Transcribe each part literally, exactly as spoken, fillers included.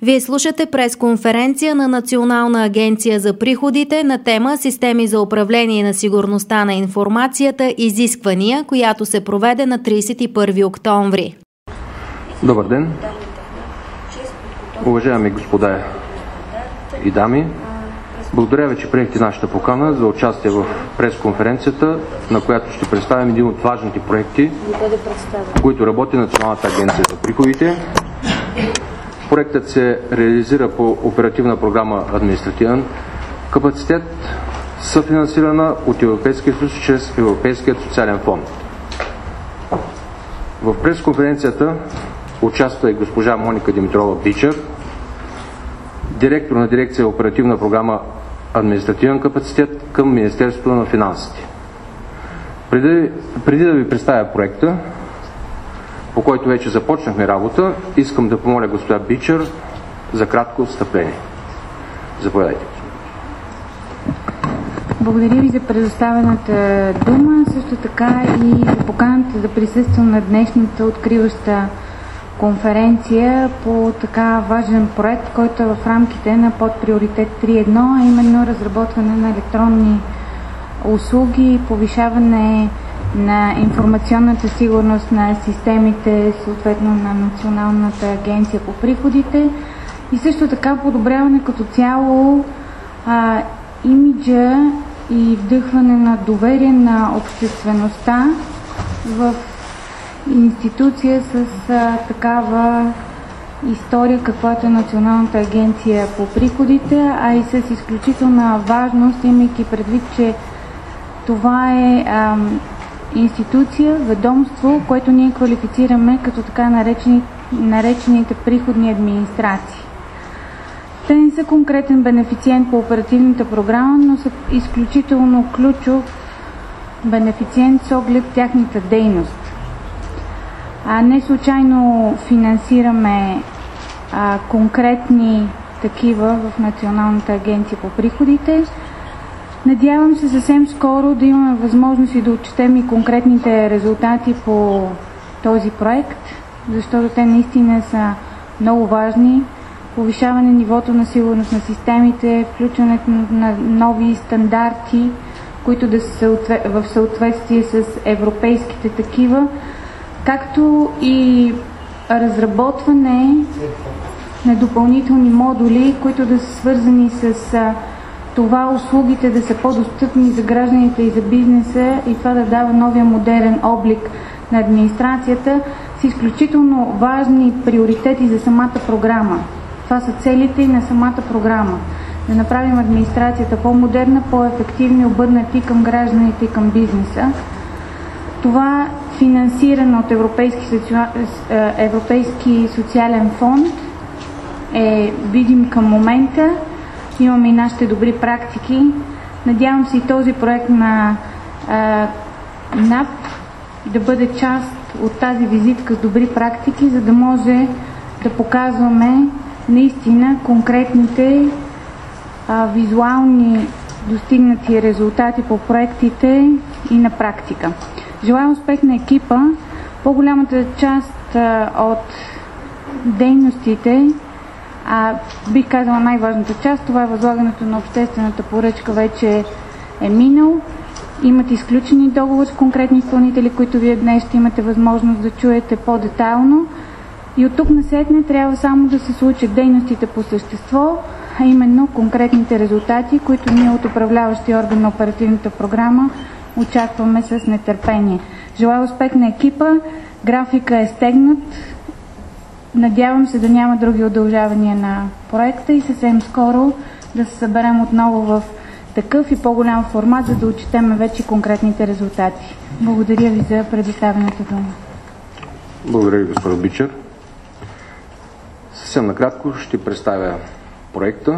Вие слушате пресконференция на Национална агенция за приходите на тема Системи за управление на сигурността на информацията – изисквания, която се проведе на тридесет и първи октомври. Добър ден! Уважаеми господа и дами, благодаря ви, че приехте нашата покана за участие в пресконференцията, на която ще представим един от важните проекти, които работи Националната агенция за приходите. Проектът се реализира по оперативна програма Административен капацитет, съфинансирана от Европейския съюз чрез Европейският социален фонд. В пресконференцията участва и госпожа Моника Димитрова-Бичер, директор на дирекция оперативна програма Административен капацитет към Министерството на финансите. Преди, преди да ви представя проекта, по който вече започнахме работа, искам да помоля госпожа Бичер за кратко встъпление. Заповядайте. Благодаря ви за предоставената дума, също така и за поканата да присъствам на днешната откриваща конференция по така важен проект, който е в рамките на подприоритет три точка едно, а именно разработване на електронни услуги, повишаване на информационната сигурност на системите, съответно на Националната агенция по приходите, и също така подобряване като цяло а, имиджа и вдъхване на доверие на обществеността в институция с а, такава история, каквато е Националната агенция по приходите, а и с изключителна важност, имайки предвид, че това е а, институция, ведомство, което ние квалифицираме като така наречени, наречените приходни администрации. Те не са конкретен бенефициент по оперативната програма, но са изключително ключов бенефициент с оглед тяхната дейност. А не случайно финансираме а, конкретни такива в Националната агенция по приходите. Надявам се съвсем скоро да имаме възможност и да отчетем и конкретните резултати по този проект, защото те наистина са много важни. Повишаване нивото на сигурност на системите, включването на нови стандарти, които да са в съответствие с европейските такива, както и разработване на допълнителни модули, които да са свързани с това услугите да са по-достъпни за гражданите и за бизнеса, и това да дава новия модерен облик на администрацията, с изключително важни приоритети за самата програма. Това са целите и на самата програма. Да направим администрацията по-модерна, по-ефективна и обърнати към гражданите и към бизнеса. Това финансирано от Европейски, соци... Европейски социален фонд е видим към момента. Имаме и нашите добри практики. Надявам се и този проект на а, НАП да бъде част от тази визитка с добри практики, за да може да показваме наистина конкретните а, визуални достигнати резултати по проектите и на практика. Желая успех на екипа. По-голямата част а, от дейностите, а бих казала най-важната част, това е възлагането на обществената поръчка, вече е минал. Имат изключени договори с конкретни изпълнители, които вие днес ще имате възможност да чуете по-детайлно. И от тук насетне трябва само да се случат дейностите по същество, а именно конкретните резултати, които ние от управляващия орган на оперативната програма очакваме с нетърпение. Желая успех на екипа. Графика е стегнат. Надявам се да няма други удължавания на проекта и съвсем скоро да се съберем отново в такъв и по-голям формат, за да отчетем вече конкретните резултати. Благодаря ви за предоставената дума. Благодаря ви, госпожо Бичер. Съвсем накратко ще представя проекта.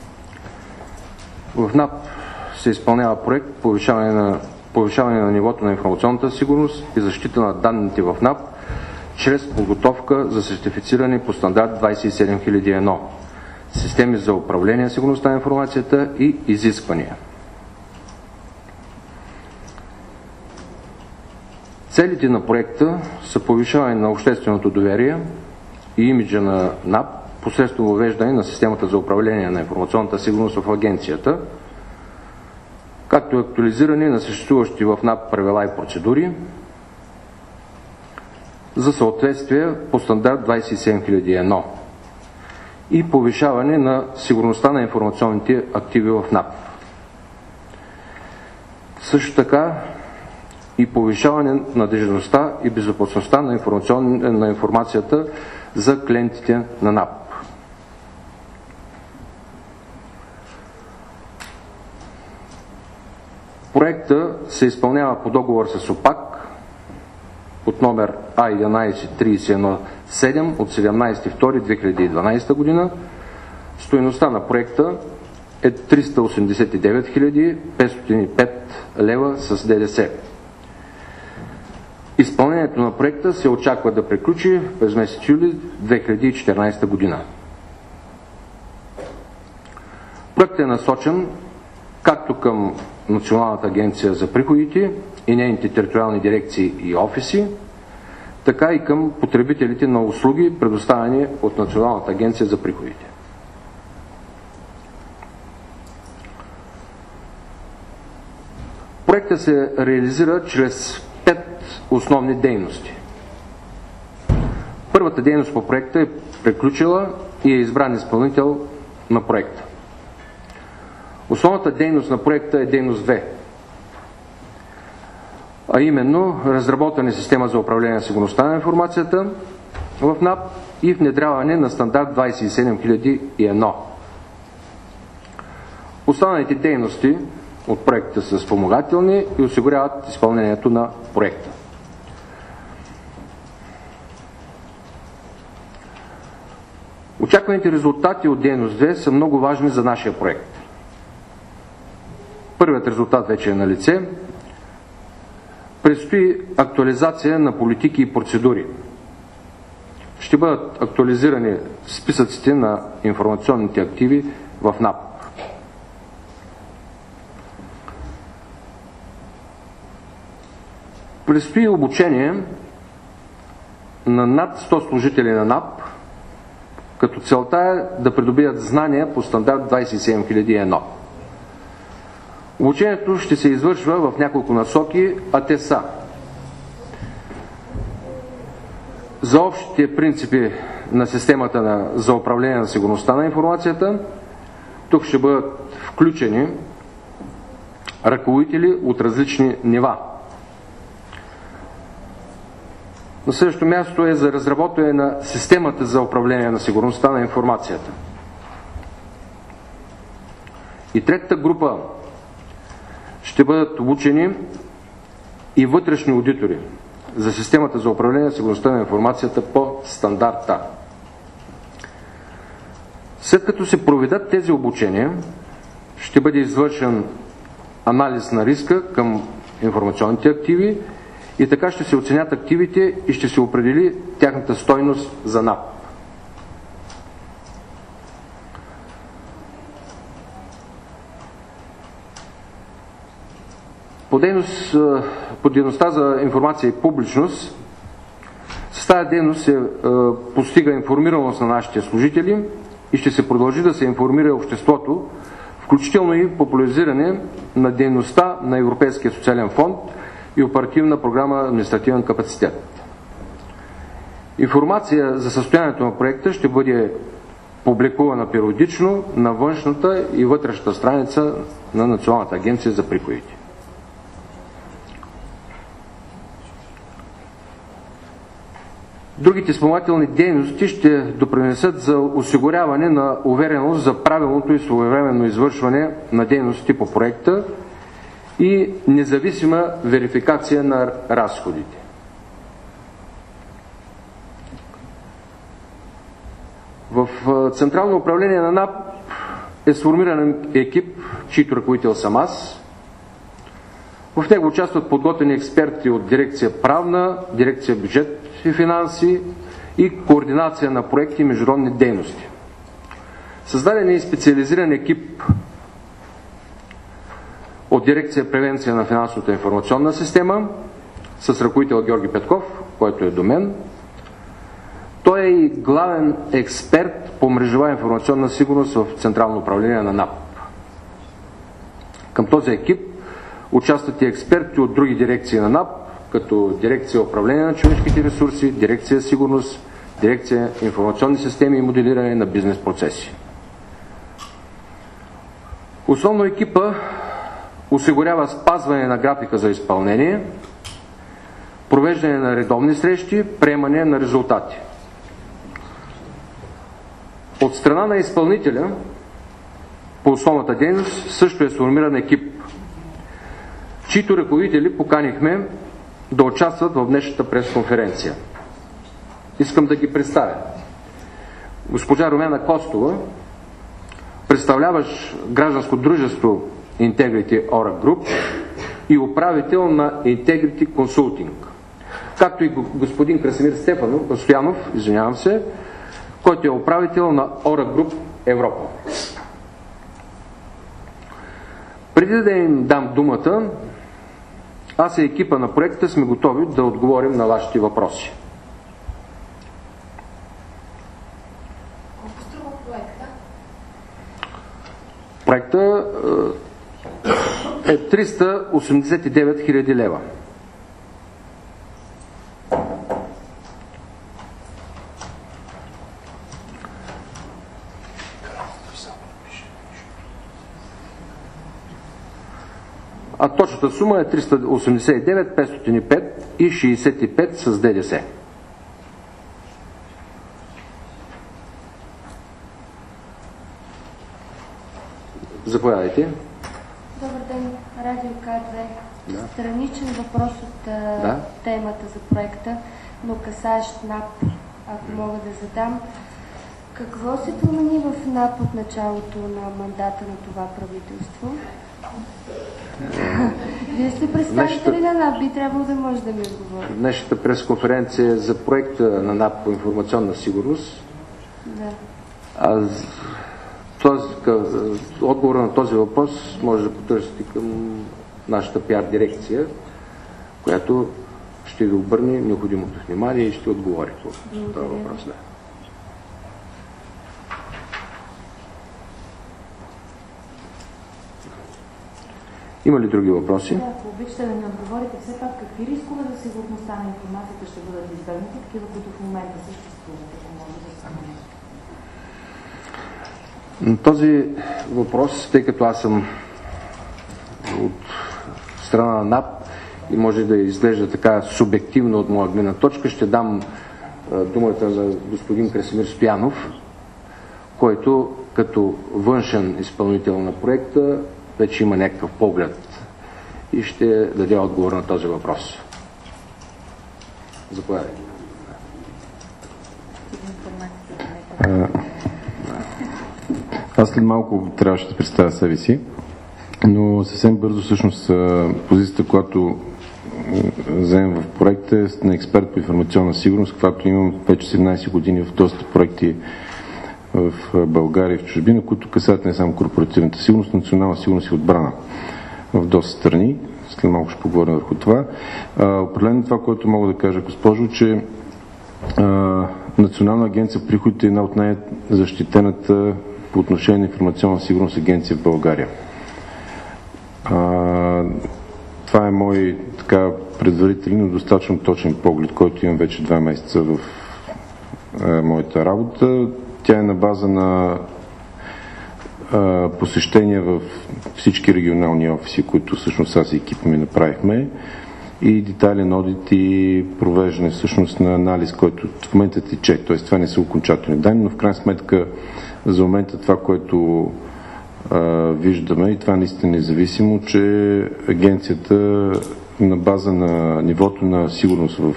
В НАП се изпълнява проект повишаване на, повишаване на нивото на информационната сигурност и защита на данните в НАП чрез подготовка за сертифициране по стандарт двайсет и седем хиляди и едно, системи за управление на сигурността на информацията и изисквания. Целите на проекта са повишаване на общественото доверие и имиджа на НАП посредством въвеждане на системата за управление на информационната сигурност в агенцията, както и актуализиране на съществуващи в НАП правила и процедури за съответствие по стандарт двайсет и седем хиляди и едно и повишаване на сигурността на информационните активи в НАП. Също така и повишаване на надеждността и безопасността на, на информацията за клиентите на НАП. Проектът се изпълнява по договор с ОПАК под номер А единайсет трийсет и едно седем от седемнайсети февруари две хиляди и дванайсета година. Стойността на проекта е триста осемдесет и девет хиляди петстотин и пет лева с ДДС. Изпълнението на проекта се очаква да приключи през месец юли две хиляди и четиринайсета година. Проектът е насочен както към Националната агенция за приходите и нейните териториални дирекции и офиси, така и към потребителите на услуги, предоставени от Националната агенция за приходите. Проектът се реализира чрез пет основни дейности. Първата дейност по проекта е приключила и е избран изпълнител на проекта. Основната дейност на проекта е дейност две, а именно разработване система за управление на сигурността на информацията в НАП и внедряване на стандарт двайсет и седем хиляди и едно. Останалите дейности от проекта са спомагателни и осигуряват изпълнението на проекта. Очакваните резултати от дейност две са много важни за нашия проект. Първият резултат вече е на лице. Предстои актуализация на политики и процедури. Ще бъдат актуализирани списъците на информационните активи в НАП. Предстои обучение на над сто служители на НАП, като целта е да придобият знания по стандарт двайсет и седем хиляди и едно. Обучението ще се извършва в няколко насоки, а те са: за общите принципи на системата на, за управление на сигурността на информацията. Тук ще бъдат включени ръководители от различни нива. На следващото място е за разработване на системата за управление на сигурността на информацията. И третата група ще бъдат обучени и вътрешни аудитори за системата за управление на сигурността на информацията по стандарта. След като се проведат тези обучения, ще бъде извършен анализ на риска към информационните активи и така ще се оценят активите и ще се определи тяхната стойност за НАП. По, дейност, по дейността за информация и публичност, с тази дейност се е, постига информираност на нашите служители и ще се продължи да се информира обществото, включително и популяризиране на дейността на Европейския социален фонд и оперативна програма административен капацитет. Информация за състоянието на проекта ще бъде публикувана периодично на външната и вътрешната страница на Националната агенция за приходите. Другите спомагателни дейности ще допринесат за осигуряване на увереност за правилното и своевременно извършване на дейностите по проекта и независима верификация на разходите. В Централно управление на НАП е сформиран екип, чийто ръководител съм аз. В него участват подготвени експерти от дирекция правна, дирекция бюджет и финанси и координация на проекти и международни дейности. Създаден е и специализиран екип от дирекция превенция на финансовата информационна система с ръководител Георги Петков, който е до мен. Той е и главен експерт по мрежова информационна сигурност в Централно управление на НАП. Към този екип участват и експерти от други дирекции на НАП, като дирекция управление на човешките ресурси, дирекция сигурност, дирекция информационни системи и моделиране на бизнес процеси. Основно екипа осигурява спазване на графика за изпълнение, провеждане на редовни срещи, приемане на резултати. От страна на изпълнителя по основната дейност също е сформиран екип, чието ръководители поканихме да участват в днешната пресконференция. Искам да ги представя. Госпожа Румяна Костова, представляващ гражданско дружество Integrity Ora Group и управител на Integrity Consulting, както и господин Красимир Стефанов, Стоянов, извинявам се, който е управител на Ora Group Европа. Преди да им дам думата, аз и екипа на проекта сме готови да отговорим на вашите въпроси. Колко струва проекта? Проекта е триста осемдесет и девет хиляди лева. А точната сума е триста осемдесет и девет петстотин и пет и шейсет и пет с ДДС. Заповядайте. Добър ден, Радио К две. Да. Страничен въпрос от а, Да. темата за проекта, но касаещ НАП, ако мога да задам. Какво се промени в НАП от началото на мандата на това правителство? Вие сте представители Днешната... на НАП, би трябвало да може да ми отговорите. Днешната пресконференция за проекта на НАП по информационна сигурност. Да. А този, отговора на този въпрос може да потърсите към нашата пиар дирекция, която ще ви обърне необходимото внимание и ще отговори по този въпрос. Да. Има ли други въпроси? Да, ако обичате да ни отговорите, все пак какви рискове за сигурността на информацията ще бъдат избегнати, такива, които в момента съществуват, ако може да се спомени? Този въпрос, тъй като аз съм от страна на НАП и може да изглежда така субективно от моя гледна точка, ще дам думата на господин Красимир Стоянов, който като външен изпълнител на проекта вече има някакъв поглед и ще даде отговор на този въпрос. Заповядайте. Аз след малко трябваше да представя себе си, но съвсем бързо всъщност позицията, която вземем в проекта е на експерт по информационна сигурност, каквато имам вече седемнайсет години в доста проекти в България и в чужбина, които касаят не само корпоративната сигурност, национална сигурност и отбрана в доста страни. След малко ще поговорим върху това. А, определено това, което мога да кажа, госпожо, че а, Национална агенция приходите е една от най-защитената по отношение на информационна сигурност агенция в България. А, това е мой така предварителен, но достатъчно точен поглед, който имам вече два месеца в а, моята работа. Тя е на база на а, посещения в всички регионални офиси, които всъщност аз и екипа ми направихме, и детайлен одит и провеждане всъщност на анализ, който в момента тече. Т.е. това не са окончателни данни, но в крайна сметка за момента това, което а, виждаме, и това наистина е независимо, че агенцията на база на нивото на сигурност в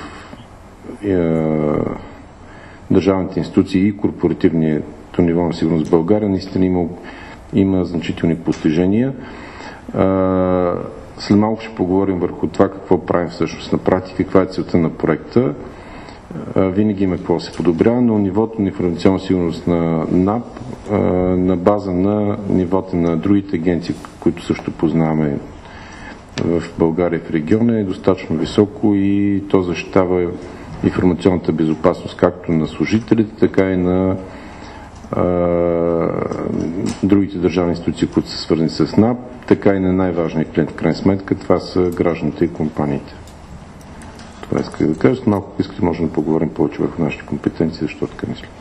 а, държавните институции и корпоративното ниво на сигурност в България наистина има, има значителни постижения. А, след малко ще поговорим върху това какво правим всъщност на практика, каква е целта на проекта. А, винаги има какво да се подобрява, но нивото на информационна сигурност на НАП а, на база на нивото на другите агенции, които също познаваме в България и в региона, е достатъчно високо и то защитава информационната безопасност, както на служителите, така и на а, другите държавни институции, които са свързани с НАП, така и на най-важния клиент, в крайна сметка, това са гражданите и компаниите. Това исках да кажа. Малко искате, можем да поговорим повече върху нашите компетенции, защото така мисля.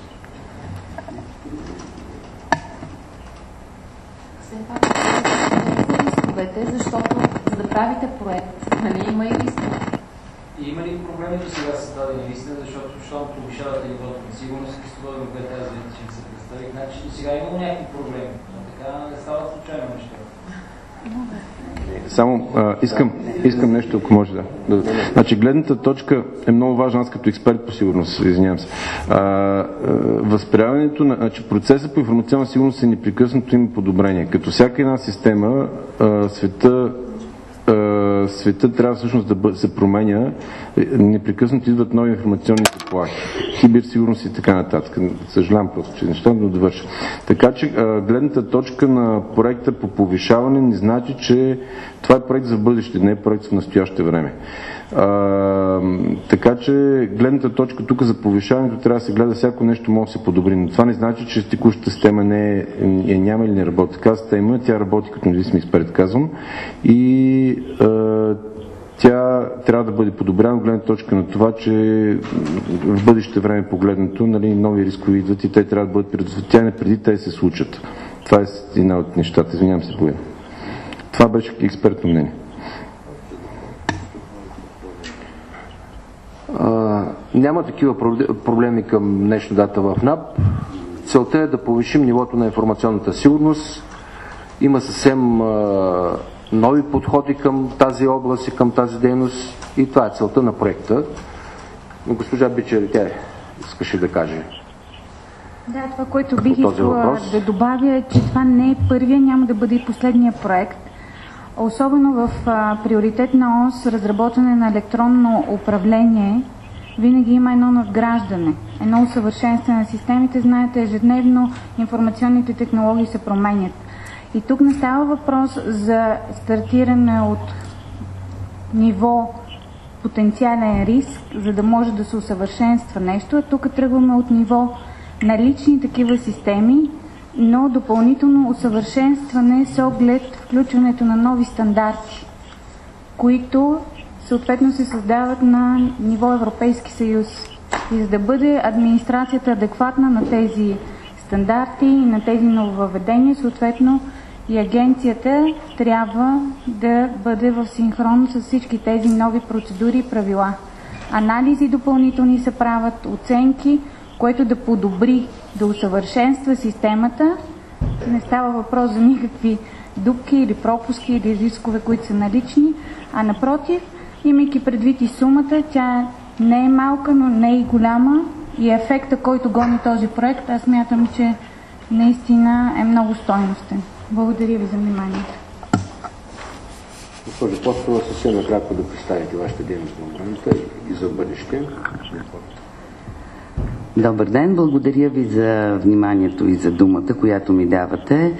Защото за да правите проект, нали, има и рискове. И има ли проблеми до сега с дадени рискове, защото щом повишавате нивото на сигурност, Христове, което аз вече ще се представих, значи до сега има някакви проблеми, но така не стават случайно неща. Само а, искам, искам нещо, ако може да, да. Значи, гледната точка е много важна, аз като експерт по сигурност, извинявам се. А, а, възприемането на, значи, процеса по информационна сигурност е непрекъснато има подобрение. Като всяка една система, а, света света трябва всъщност да бъде, се променя, непрекъснато идват нови информационни заплахи, киберсигурност и така нататък. Съжалявам просто, че неща, но довърша. Така че гледната точка на проекта по повишаване не значи, че това е проект за бъдеще, не е проект в настояще време. А, така че гледната точка тук за повишаването трябва да се гледа всяко нещо може да се подобри, но това не значи, че текущата система не е, е няма или не работи. Така система, тя работи като независим експерт, казвам, и а, тя трябва да бъде подобрена от гледна точка на това, че в бъдеще време погледнато, нали, нови рискови идват и те трябва да бъдат предотвратени преди те се случат. Това е една от нещата. Извинявам се, поведам. Това беше експертно мнение. А, няма такива проблеми към днешна дата в НАП. Целта е да повишим нивото на информационната сигурност. Има съвсем а, нови подходи към тази област и към тази дейност и това е целта на проекта. Но госпожа Бичер, тя искаше да каже. Да, това, което бих искала да добавя е, че това не е първия, няма да бъде и последния проект. Особено в а, приоритетна ос разработване на електронно управление, винаги има едно надграждане, едно усъвършенстване на системите. Знаете, ежедневно информационните технологии се променят. И тук не става въпрос за стартиране от ниво потенциален риск, за да може да се усъвършенства нещо, а тук тръгваме от ниво налични такива системи, но допълнително усъвършенстване с оглед включването на нови стандарти, които съответно се създават на ниво Европейски съюз. И за да бъде администрацията адекватна на тези стандарти и на тези нововъведения, съответно и агенцията трябва да бъде в синхрон с всички тези нови процедури и правила. Анализи допълнителни се правят, оценки, което да подобри, да усъвършенства системата. Не става въпрос за никакви дупки или пропуски или рискове, които са налични, а напротив, имайки предвид и сумата, тя не е малка, но не е и голяма и ефекта, който гони този проект, аз смятам, че наистина е много стойностен. Благодаря ви за вниманието. Госпожо Постова, съвсем накратко да представите вашата дейност в момента и за бъдеще. Добър ден, благодаря ви за вниманието и за думата, която ми давате.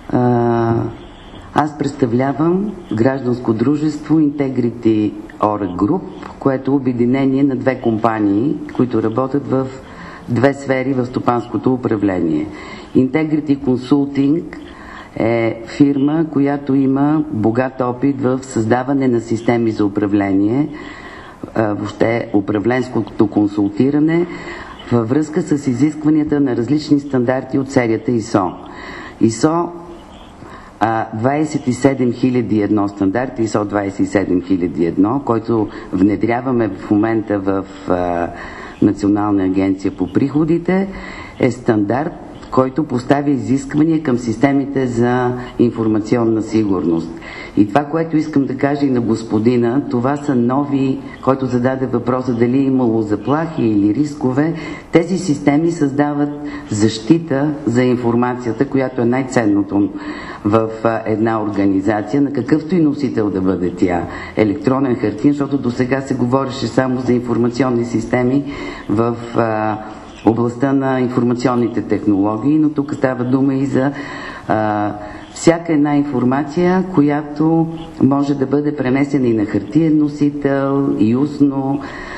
Аз представлявам гражданско дружество Integrity Ora Group, което е обединение на две компании, които работят в две сфери в стопанското управление. Integrity Consulting е фирма, която има богат опит в създаване на системи за управление, въобще управленското консултиране, във връзка с изискванията на различни стандарти от серията ай ес о. ай ес о двайсет и седем хиляди и едно стандарт, ай ес о двайсет и седем хиляди и едно, който внедряваме в момента в а, Национална агенция по приходите, е стандарт, който поставя изисквания към системите за информационна сигурност. И това, което искам да кажа и на господина, това са нови, който зададе въпроса дали е имало заплахи или рискове. Тези системи създават защита за информацията, която е най-ценното в една организация, на какъвто и носител да бъде тя. Електронен, хартиен, защото до сега се говореше само за информационни системи в а, областта на информационните технологии, но тук става дума и за а, всяка една информация, която може да бъде пренесена и на хартиен носител, и устно.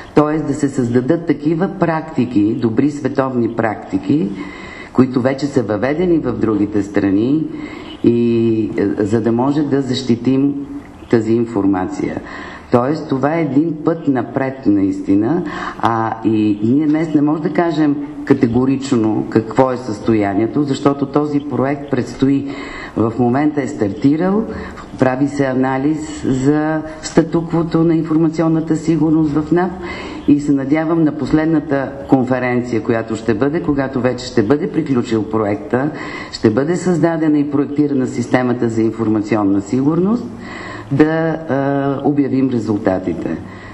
т.е. да се създадат такива практики, добри световни практики, които вече са въведени в другите страни, и за да може да защитим тази информация. Тоест, това е един път напред наистина, а и ние днес не можем да кажем категорично какво е състоянието, защото този проект предстои, в момента е стартирал, прави се анализ за статуквото на информационната сигурност в НАП и се надявам на последната конференция, която ще бъде, когато вече ще бъде приключил проекта, ще бъде създадена и проектирана системата за информационна сигурност, да а, обявим резултатите.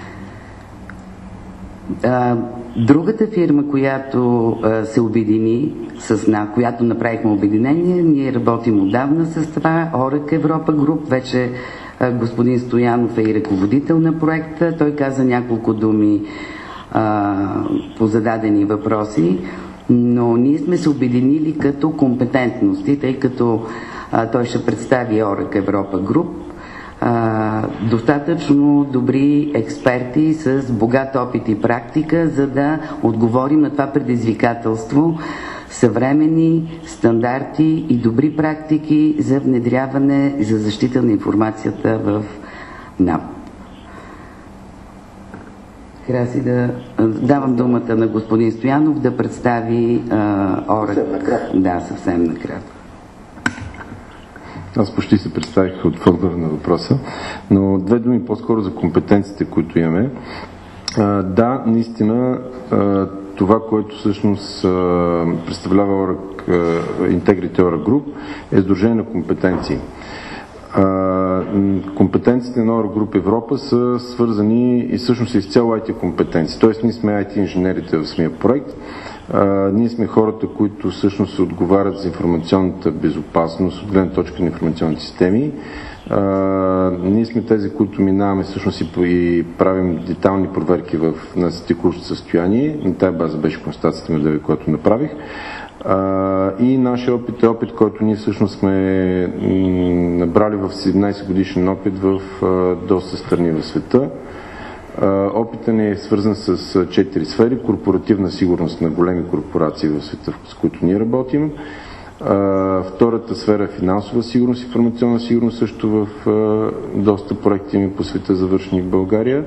А, другата фирма, която а, се обедини с нас, която направихме обединение, ние работим отдавна с това, ОРАК Европа Груп, вече а, господин Стоянов е и ръководител на проекта, той каза няколко думи а, по зададени въпроси, но ние сме се обединили като компетентности, тъй като а, той ще представи ОРАК Европа Груп, А, достатъчно добри експерти с богат опит и практика, за да отговорим на това предизвикателство, съвременни стандарти и добри практики за внедряване и за защита на информацията в НАП. Трябва си да давам думата на господин Стоянов да представи а, ОРАК. Да, съвсем накратко. Аз почти се представих от отговора на въпроса, но две думи по-скоро за компетенциите, които имаме. А, да, наистина това, което всъщност представлява ОРАК, Integrity ОРАК Group, е сдружение на компетенции. А, компетенциите на ОРАК Group Европа са свързани и всъщност изцяло ай ти компетенции. Тоест ние сме ай ти инженерите в самия проект. Uh, ние сме хората, които всъщност отговарят за информационната безопасност от гледна точка на информационните системи. Uh, ние сме тези, които минаваме всъщност и, и правим детални проверки в, на текущото състояние. На тази база беше констатацията на която направих. Uh, и нашия опит е опит, който ние всъщност сме м, набрали в седемнайсет годишен опит в uh, доста страни в света. Опитът ни е свързан с четири сфери. Корпоративна сигурност на големи корпорации в света, с които ние работим. Втората сфера е финансова сигурност, информационна сигурност, също в доста проекти ми по света, завършени в България.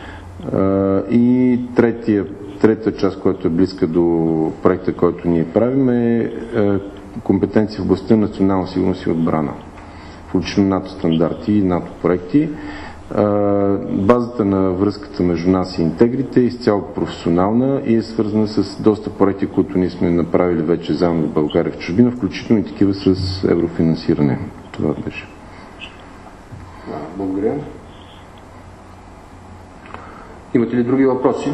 И третия, трета част, която е близка до проекта, който ние правим, е компетенции в областта на национална сигурност и отбрана. Включително НАТО стандарти и НАТО проекти. Базата на връзката между нас и Интегрите е изцяло професионална и е свързана с доста проекти, които ние сме направили вече заедно в България, в чужбина, включително и такива с еврофинансиране. Това беше. Благодаря. Имате ли други въпроси?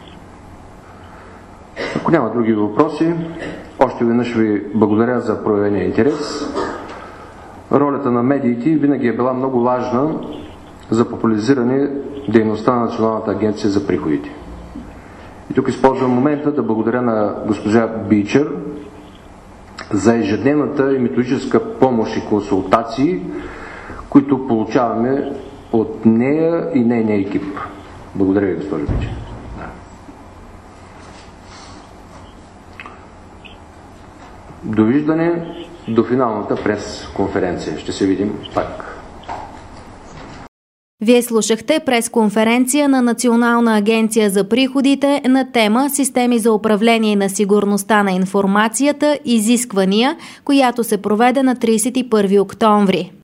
Ако няма други въпроси, още веднъж ви благодаря за проявения интерес. Ролята на медиите винаги е била много важна за популяризиране дейността на Националната агенция за приходите. И тук използвам момента да благодаря на госпожа Бичер за ежедневната и методическа помощ и консултации, които получаваме от нея и нейния екип. Благодаря ви, госпожа Бичер. Довиждане до финалната пресконференция. Ще се видим пак. Вие слушахте пресконференция на Национална агенция за приходите на тема „Системи за управление на сигурността на информацията – изисквания“, която се проведе на трийсет и първи октомври.